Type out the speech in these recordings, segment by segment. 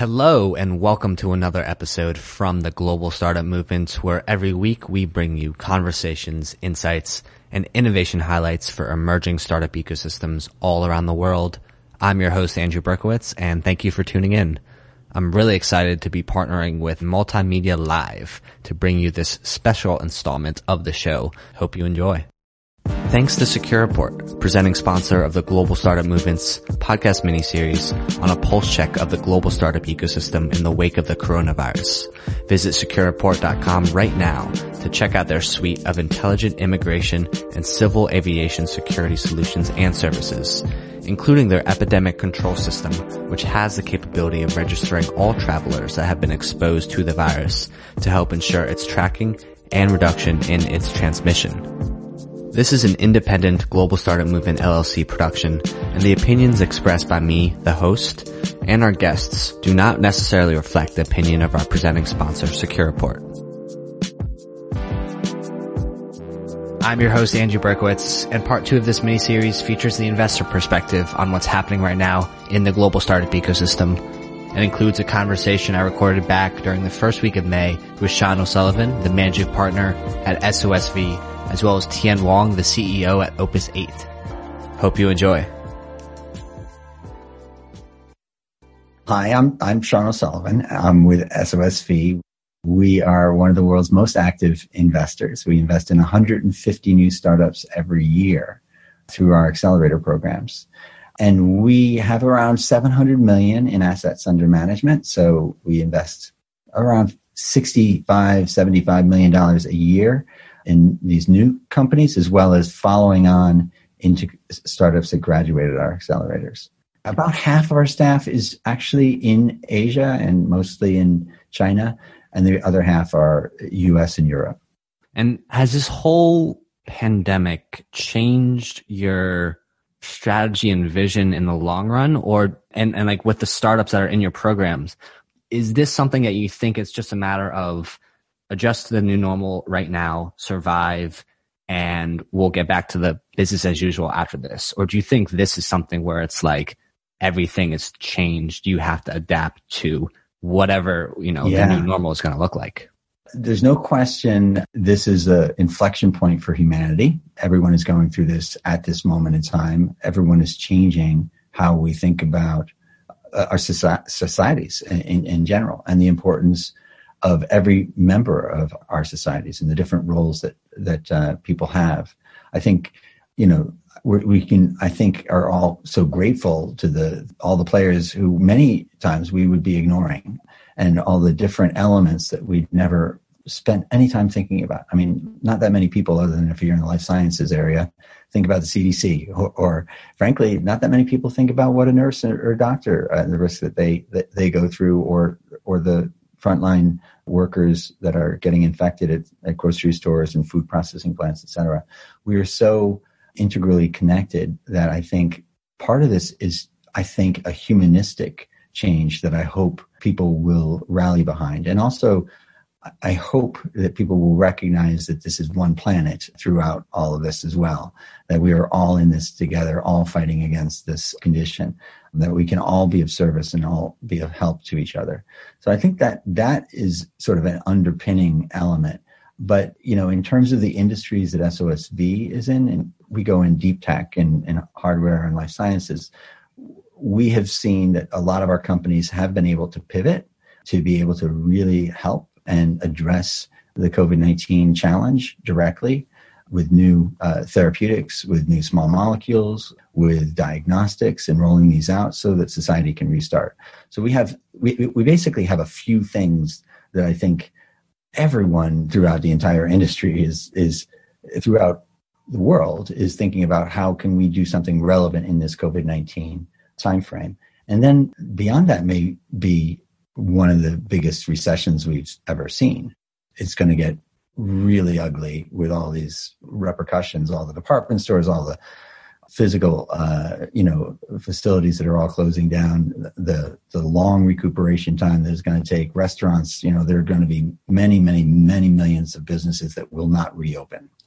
Hello and welcome to another episode from the Global Startup Movement, where every week we bring you conversations, insights, and innovation highlights for emerging startup ecosystems all around the world. I'm your host, Andrew Berkowitz, and thank you for tuning in. I'm really excited to be partnering with Multimedia Live to bring you this special installment of the show. Hope you enjoy. Thanks to SecureReport, presenting sponsor of the Global Startup Movement's podcast miniseries on a pulse check of the global startup ecosystem in the wake of the coronavirus. Visit SecureReport.com right now to check out their suite of intelligent immigration and civil aviation security solutions and services, including their epidemic control system, which has the capability of registering all travelers that have been exposed to the virus to help ensure its tracking and reduction in its transmission. This is an independent Global Startup Movement LLC production, and the opinions expressed by me, the host, and our guests do not necessarily reflect the opinion of our presenting sponsor, SecureReport. I'm your host, Andrew Berkowitz, and part 2 of this miniseries features the investor perspective on what's happening right now in the global startup ecosystem. It includes a conversation I recorded back during the first week of May with Sean O'Sullivan, the managing partner at SOSV, as well as Tian Wong, the CEO at Opus 8. Hope you enjoy. Hi, I'm Sean O'Sullivan. I'm with SOSV. We are one of the world's most active investors. We invest in 150 new startups every year through our accelerator programs. And we have around 700 million in assets under management. So we invest around $75 million a year in these new companies, as well as following on into startups that graduated our accelerators. About half of our staff is actually in Asia and mostly in China, and the other half are US and Europe. And has this whole pandemic changed your strategy and vision in the long run, or and like with the startups that are in your programs? Is this something that you think it's just a matter of adjust to the new normal right now, survive, and we'll get back to the business as usual after this? Or do you think this is something where it's like everything has changed, you have to adapt to whatever, the new normal is going to look like? There's no question this is an inflection point for humanity. Everyone is going through this at this moment in time. Everyone is changing how we think about our societies in general, and the importance of every member of our societies and the different roles that people have. I think, I think are all so grateful to all the players who many times we would be ignoring, and all the different elements that we'd never spent any time thinking about. I mean, not that many people, other than if you're in the life sciences area, think about the CDC, or frankly, not that many people think about what a nurse or a doctor and the risk that they go through, or the frontline workers that are getting infected at grocery stores and food processing plants, et cetera. We are so integrally connected that I think part of this is, a humanistic change that I hope people will rally behind. And also, I hope that people will recognize that this is one planet throughout all of this as well, that we are all in this together, all fighting against this condition, that we can all be of service and all be of help to each other. So I think that is sort of an underpinning element. But, in terms of the industries that SOSV is in, and we go in deep tech and hardware and life sciences, we have seen that a lot of our companies have been able to pivot to be able to really help and address the COVID-19 challenge directly with new therapeutics, with new small molecules, with diagnostics, and rolling these out so that society can restart. So we basically have a few things that I think everyone throughout the entire industry is throughout the world is thinking about how can we do something relevant in this COVID-19 timeframe. And then beyond that may be one of the biggest recessions we've ever seen. It's going to get really ugly with all these repercussions, all the department stores, all the physical, facilities that are all closing down, the long recuperation time that it's going to take. Restaurants, there are going to be many, many, many millions of businesses that will not reopen.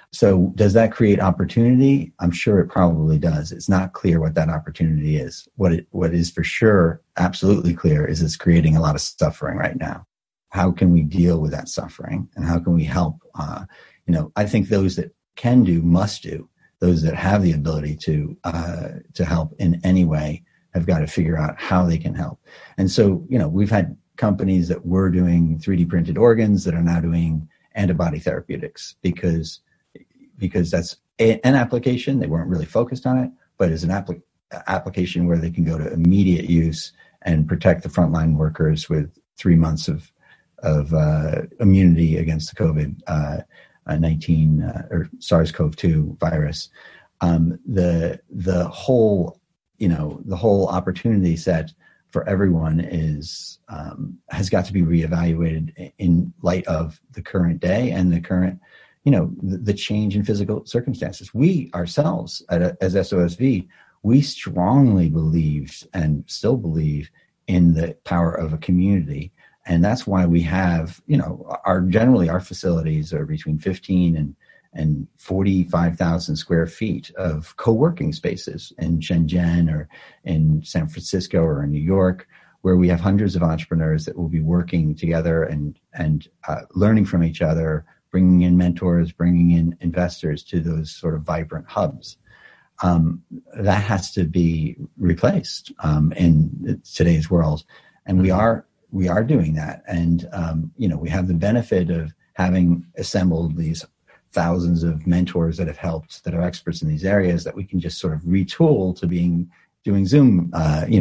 So does that create opportunity? I'm sure it probably does. It's not clear what that opportunity is. What is for sure absolutely clear is it's creating a lot of suffering right now. How can we deal with that suffering, and how can we help? I think those that can do must do. Those that have the ability to help in any way have got to figure out how they can help. And so, we've had companies that were doing 3D printed organs that are now doing antibody therapeutics because that's an application. They weren't really focused on it, but it's an application where they can go to immediate use and protect the frontline workers with 3 months of immunity against the COVID-19 or SARS-CoV-2 virus. The whole opportunity set for everyone has got to be reevaluated in light of the current day and the current, the change in physical circumstances. We ourselves as SOSV, we strongly believed and still believe in the power of a community. And that's why we have, generally our facilities are between 15 and 45,000 square feet of co-working spaces in Shenzhen or in San Francisco or in New York, where we have hundreds of entrepreneurs that will be working together and learning from each other, bringing in mentors, bringing in investors to those sort of vibrant hubs. That has to be replaced in today's world. And we are doing that. And, we have the benefit of having assembled these thousands of mentors that have helped, that are experts in these areas, that we can just sort of retool to doing Zoom,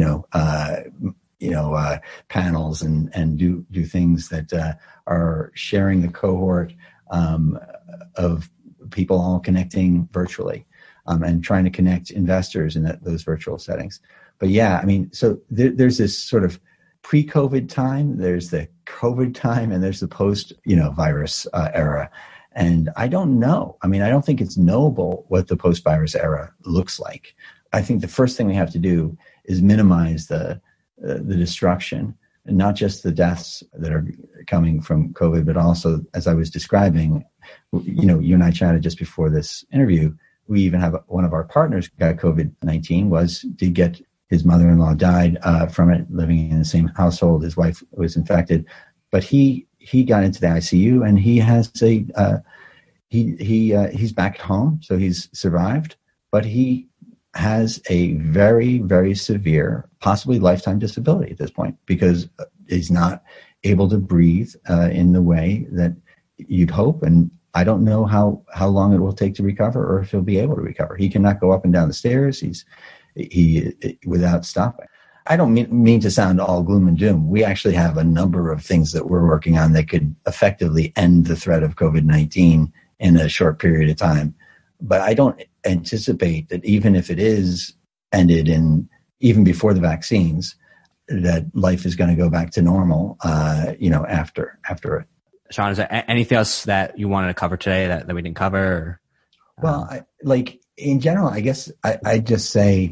panels and do things that are sharing the cohort of people all connecting virtually and trying to connect investors in those virtual settings. But yeah, so there's this sort of pre-COVID time, there's the COVID time, and there's the post-virus era. And I don't know. I don't think it's knowable what the post-virus era looks like. I think the first thing we have to do is minimize the destruction, and not just the deaths that are coming from COVID, but also, as I was describing, you and I chatted just before this interview, we even have one of our partners got COVID-19, his mother-in-law died from it, living in the same household. His wife was infected, but he got into the ICU, and he has he's back at home, so he's survived, but he has a very, very severe, possibly lifetime disability at this point, because he's not able to breathe in the way that you'd hope. And I don't know how long it will take to recover, or if he'll be able to recover. He cannot go up and down the stairs. He without stopping. I don't mean to sound all gloom and doom. We actually have a number of things that we're working on that could effectively end the threat of COVID-19 in a short period of time. But I don't anticipate that even if it is ended even before the vaccines, that life is going to go back to normal, after it. Sean, is there anything else that you wanted to cover today that we didn't cover? Well, in general, I guess I just say,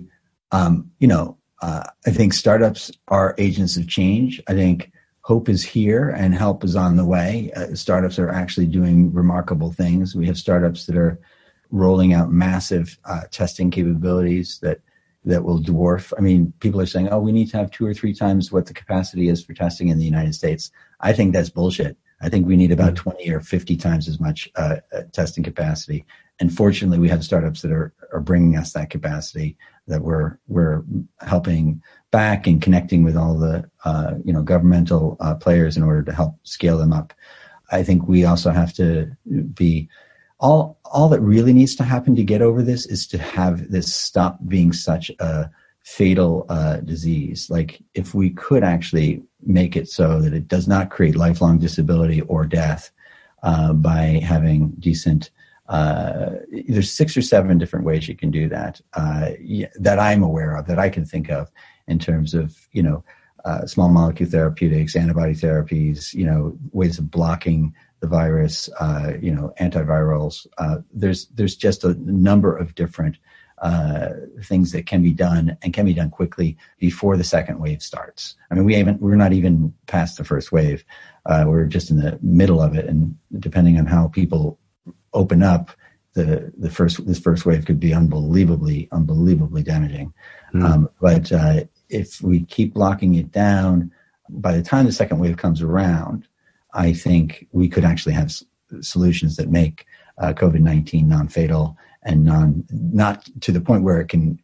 I think startups are agents of change. I think hope is here and help is on the way. Startups are actually doing remarkable things. We have startups that are rolling out massive testing capabilities that will dwarf. People are saying, we need to have 2 or 3 times what the capacity is for testing in the United States. I think that's bullshit. I think we need about 20 or 50 times as much testing capacity. And fortunately, we have startups that are bringing us that capacity, that we're helping back and connecting with all the governmental players in order to help scale them up. I think we also have to be all that really needs to happen to get over this is to have this stop being such a fatal disease. Like, if we could actually make it so that it does not create lifelong disability or death by having decent, there's 6 or 7 different ways you can do that, that I'm aware of, that I can think of, in terms of, small molecule therapeutics, antibody therapies, ways of blocking the virus, antivirals. There's just a number of different things that can be done, and can be done quickly before the second wave starts. We're not even past the first wave. We're just in the middle of it, and depending on how people open up, this first wave could be unbelievably damaging. But if we keep locking it down, by the time the second wave comes around, I think we could actually have solutions that make COVID-19 non-fatal and not to the point where it can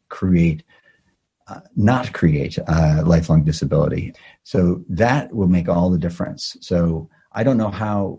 not create lifelong disability. So that will make all the difference. So I don't know how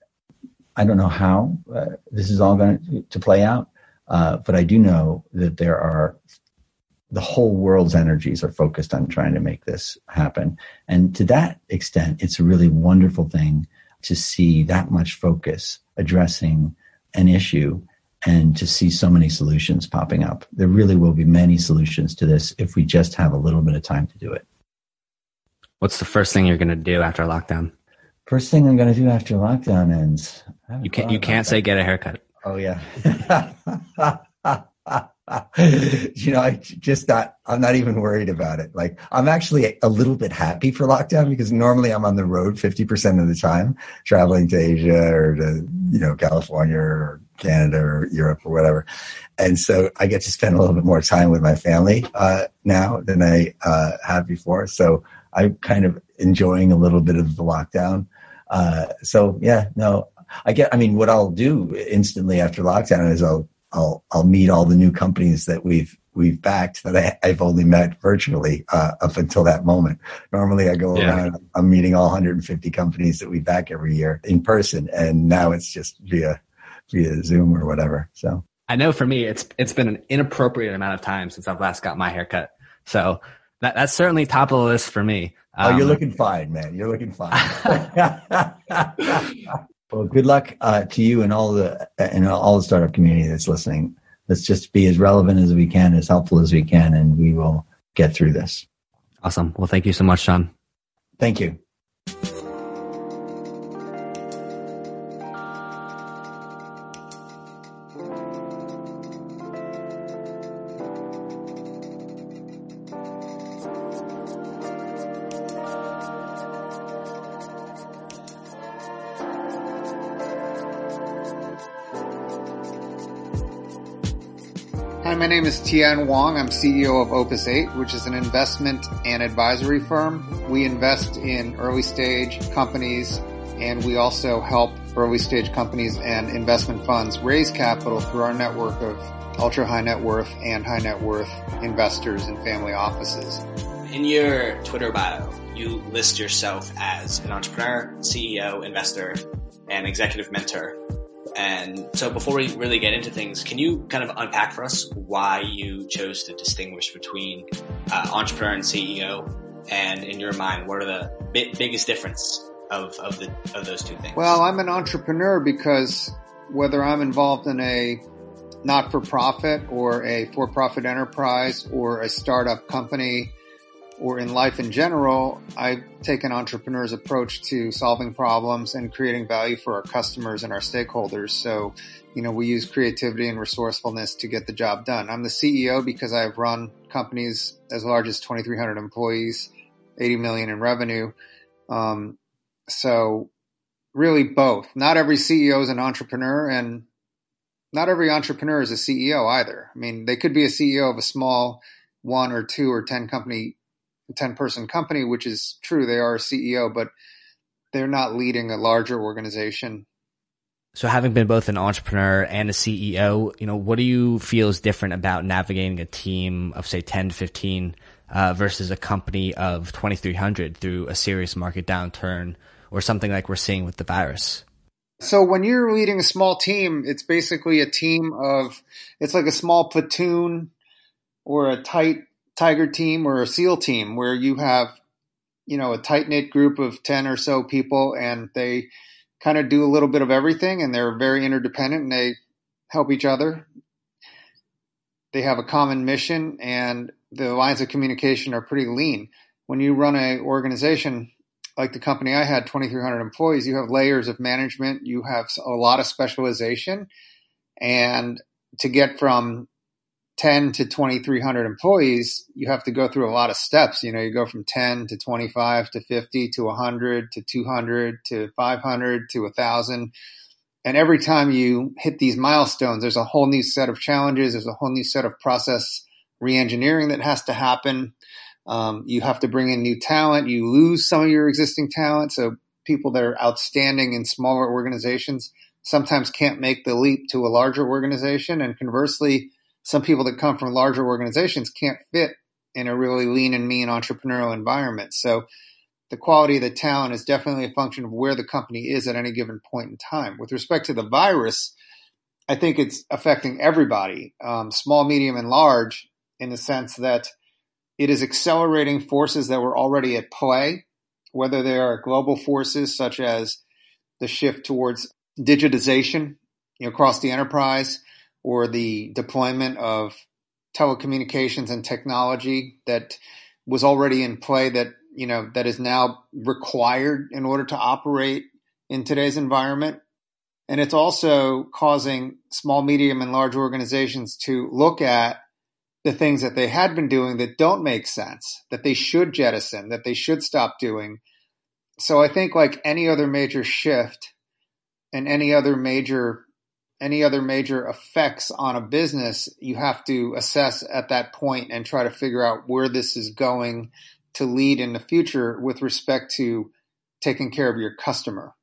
this is all going to play out, but I do know that the whole world's energies are focused on trying to make this happen. And to that extent, it's a really wonderful thing to see that much focus addressing an issue and to see so many solutions popping up. There really will be many solutions to this if we just have a little bit of time to do it. What's the first thing you're going to do after lockdown? First thing I'm going to do after lockdown ends. You can't say get a haircut. Oh yeah. I'm not even worried about it. Like, I'm actually a little bit happy for lockdown because normally I'm on the road 50% of the time, traveling to Asia or to, California or Canada or Europe or whatever. And so I get to spend a little bit more time with my family, now than I, have before. So I'm kind of enjoying a little bit of the lockdown. What I'll do instantly after lockdown is I'll meet all the new companies that we've backed that I've only met virtually up until that moment. Normally I go around, I'm meeting all 150 companies that we back every year in person, and now it's just via Zoom or whatever. So I know for me, it's been an inappropriate amount of time since I've last got my haircut. So that's certainly top of the list for me. You're looking fine, man. You're looking fine. Well, good luck to you and all the startup community that's listening. Let's just be as relevant as we can, as helpful as we can, and we will get through this. Awesome. Well, thank you so much, Sean. Thank you. Hi, my name is Tian Wong. I'm CEO of Opus 8, which is an investment and advisory firm. We invest in early stage companies, and we also help early stage companies and investment funds raise capital through our network of ultra high net worth and high net worth investors and family offices. In your Twitter bio, you list yourself as an entrepreneur, CEO, investor, and executive mentor. And so before we really get into things, can you kind of unpack for us why you chose to distinguish between entrepreneur and CEO? And in your mind, what are the biggest difference of those two things? Well, I'm an entrepreneur because whether I'm involved in a not-for-profit or a for-profit enterprise or a startup company or in life in general, I take an entrepreneur's approach to solving problems and creating value for our customers and our stakeholders. So, we use creativity and resourcefulness to get the job done. I'm the CEO because I've run companies as large as 2,300 employees, 80 million in revenue. So really both. Not every CEO is an entrepreneur, and not every entrepreneur is a CEO either. I mean, they could be a CEO of a small 1 or 2 or 10 person company, which is true. They are a CEO, but they're not leading a larger organization. So having been both an entrepreneur and a CEO, what do you feel is different about navigating a team of say 10 to 15 versus a company of 2,300 through a serious market downturn or something like we're seeing with the virus? So when you're leading a small team, it's basically it's like a small platoon or a tight tiger team or a SEAL team where you have, a tight-knit group of 10 or so people, and they kind of do a little bit of everything, and they're very interdependent, and they help each other. They have a common mission, and the lines of communication are pretty lean. When you run an organization like the company I had, 2,300 employees, you have layers of management, you have a lot of specialization, and to get from 10 to 2,300 employees, you have to go through a lot of steps. You go from 10 to 25 to 50 to 100 to 200 to 500 to 1,000. And every time you hit these milestones, there's a whole new set of challenges. There's a whole new set of process re-engineering that has to happen. You have to bring in new talent. You lose some of your existing talent. So people that are outstanding in smaller organizations sometimes can't make the leap to a larger organization. And conversely, some people that come from larger organizations can't fit in a really lean and mean entrepreneurial environment. So the quality of the talent is definitely a function of where the company is at any given point in time. With respect to the virus, I think it's affecting everybody, small, medium, and large, in the sense that it is accelerating forces that were already at play, whether they are global forces such as the shift towards digitization across the enterprise, or the deployment of telecommunications and technology that was already in play that is now required in order to operate in today's environment. And it's also causing small, medium, and large organizations to look at the things that they had been doing that don't make sense, that they should jettison, that they should stop doing. So I think, like any other major shift and any other major effects on a business, you have to assess at that point and try to figure out where this is going to lead in the future with respect to taking care of your customer.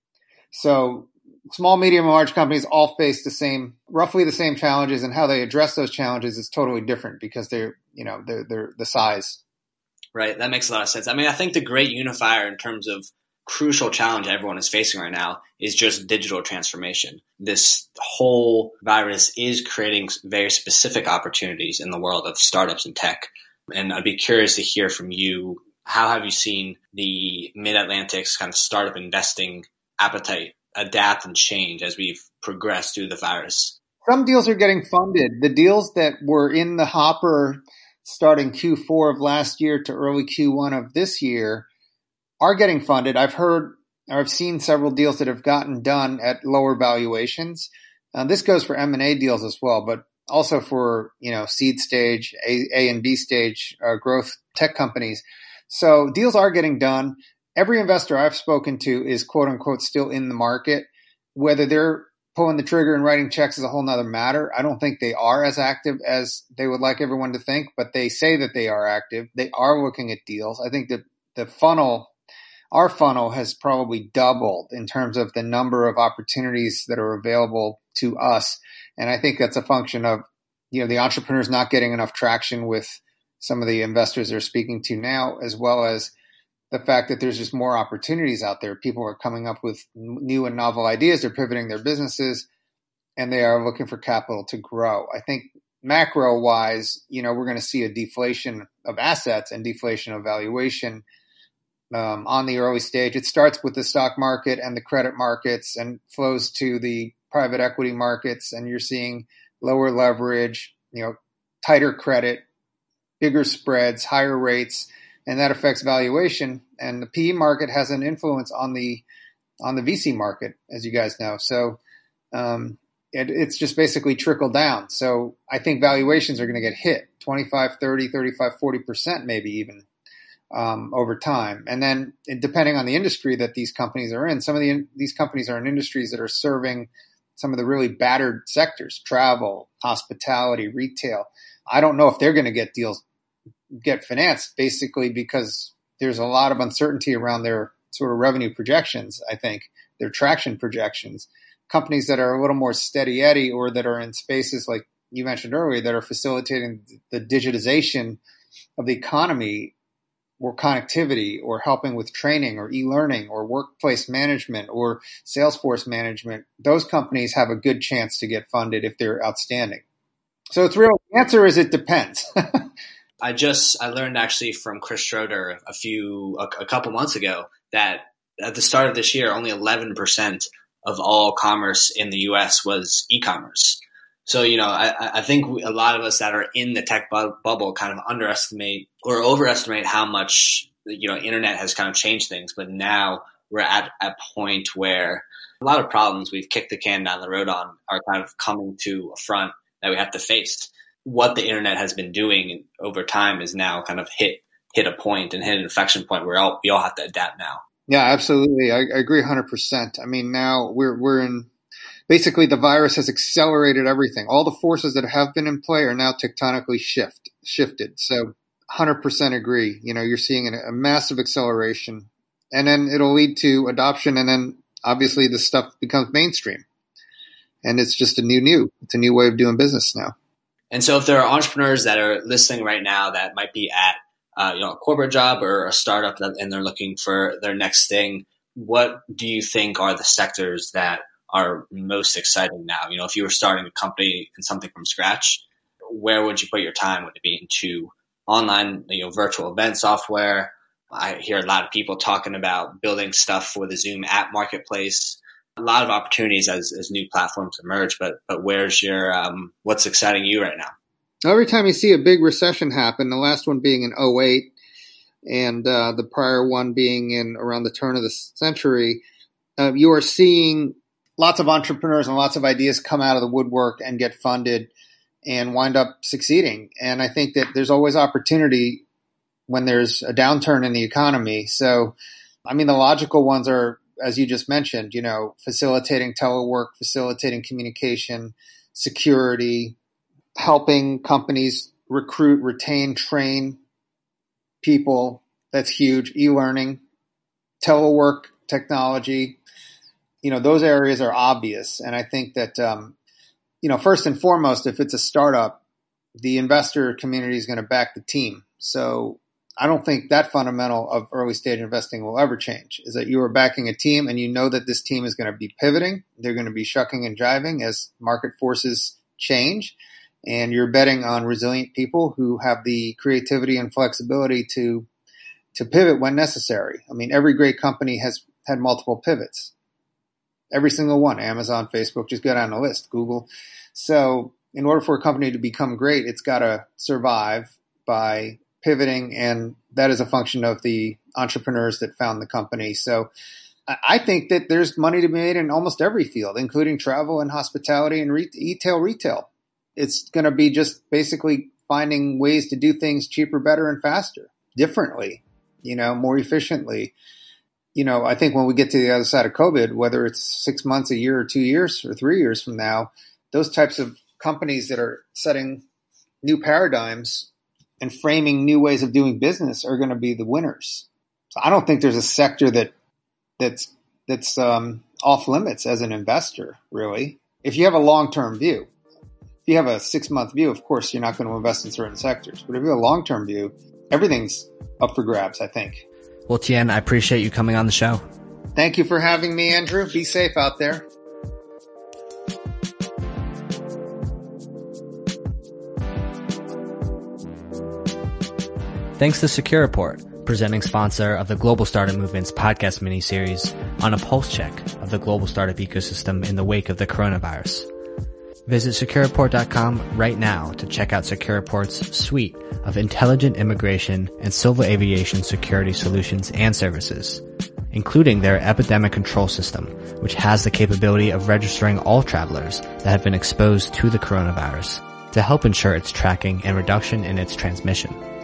So small, medium, and large companies all face roughly the same challenges, and how they address those challenges is totally different because they're the size. Right. That makes a lot of sense. I mean, I think the great unifier in terms of crucial challenge everyone is facing right now is just digital transformation. This whole virus is creating very specific opportunities in the world of startups and tech. And I'd be curious to hear from you, how have you seen the Mid-Atlantic's kind of startup investing appetite adapt and change as we've progressed through the virus? Some deals are getting funded. The deals that were in the hopper starting Q4 of last year to early Q1 of this year are getting funded. I've seen several deals that have gotten done at lower valuations. This goes for M&A deals as well, but also for, seed stage, A and B stage growth tech companies. So deals are getting done. Every investor I've spoken to is quote unquote still in the market. Whether they're pulling the trigger and writing checks is a whole nother matter. I don't think they are as active as they would like everyone to think, but they say that they are active. They are looking at deals. I think that our funnel has probably doubled in terms of the number of opportunities that are available to us. And I think that's a function of, the entrepreneurs not getting enough traction with some of the investors they're speaking to now, as well as the fact that there's just more opportunities out there. People are coming up with new and novel ideas. They're pivoting their businesses, and they are looking for capital to grow. I think macro wise, we're going to see a deflation of assets and deflation of valuation on the early stage. It starts with the stock market and the credit markets and flows to the private equity markets. And you're seeing lower leverage, tighter credit, bigger spreads, higher rates, and that affects valuation. And the PE market has an influence on the VC market, as you guys know. So it's just basically trickled down. So I think valuations are going to get hit 25, 30, 35, 40% maybe even over time. And then depending on the industry that these companies are in, some of these companies are in industries that are serving some of the really battered sectors: travel, hospitality, retail. I don't know if they're going to get financed, basically because there's a lot of uncertainty around their sort of revenue projections. I think their traction projections. Companies that are a little more steady Eddie, or that are in spaces like you mentioned earlier, that are facilitating the digitization of the economy, or connectivity, or helping with training or e-learning or workplace management or Salesforce management, those companies have a good chance to get funded if they're outstanding. So the answer is it depends. I learned actually from Chris Schroeder a couple months ago that at the start of this year, only 11% of all commerce in the US was e-commerce. So, I think a lot of us that are in the tech bubble kind of underestimate or overestimate how much, internet has kind of changed things. But now we're at a point where a lot of problems we've kicked the can down the road on are kind of coming to a front that we have to face. What the internet has been doing over time is now kind of hit a point and hit an inflection point where we all have to adapt now. Yeah, absolutely. I agree 100%. I mean, now we're in basically the virus has accelerated everything. All the forces that have been in play are now tectonically shifted. So 100% agree. You're seeing a massive acceleration, and then it'll lead to adoption, and then obviously this stuff becomes mainstream. And it's just it's a new way of doing business now. And so if there are entrepreneurs that are listening right now that might be at a corporate job or a startup and they're looking for their next thing, what do you think are the sectors that are most exciting now? If you were starting a company and something from scratch, where would you put your time? Would it be into online, virtual event software? I hear a lot of people talking about building stuff for the Zoom app marketplace. A lot of opportunities as new platforms emerge, but where's your what's exciting you right now? Every time you see a big recession happen, the last one being in 2008 and the prior one being in around the turn of the century, you are seeing lots of entrepreneurs and lots of ideas come out of the woodwork and get funded and wind up succeeding. And I think that there's always opportunity when there's a downturn in the economy. So, the logical ones are, as you just mentioned, facilitating telework, facilitating communication, security, helping companies recruit, retain, train people. That's huge. E-learning, telework technology, those areas are obvious. And I think that, first and foremost, if it's a startup, the investor community is going to back the team. So I don't think that fundamental of early stage investing will ever change, is that you are backing a team and that this team is going to be pivoting. They're going to be shucking and jiving as market forces change. And you're betting on resilient people who have the creativity and flexibility to pivot when necessary. Every great company has had multiple pivots. Every single one. Amazon, Facebook, just go down the list. Google. So in order for a company to become great, it's got to survive by pivoting, and that is a function of the entrepreneurs that found the company. So I think that there's money to be made in almost every field, including travel and hospitality and retail. It's going to be just basically finding ways to do things cheaper, better, and faster, differently, more efficiently. I think when we get to the other side of COVID, whether it's 6 months, a year, or 2 years, or 3 years from now, those types of companies that are setting new paradigms and framing new ways of doing business are going to be the winners. So I don't think there's a sector that's off limits as an investor, really. If you have a long-term view, if you have a 6-month view, of course, you're not going to invest in certain sectors. But if you have a long-term view, everything's up for grabs, I think. Well, Tien, I appreciate you coming on the show. Thank you for having me, Andrew. Be safe out there. Thanks to Secure Report, presenting sponsor of the Global Startup Movement's podcast miniseries on a pulse check of the global startup ecosystem in the wake of the coronavirus. Visit SecureReport.com right now to check out Secure Report's suite of intelligent immigration and civil aviation security solutions and services, including their epidemic control system, which has the capability of registering all travelers that have been exposed to the coronavirus to help ensure its tracking and reduction in its transmission.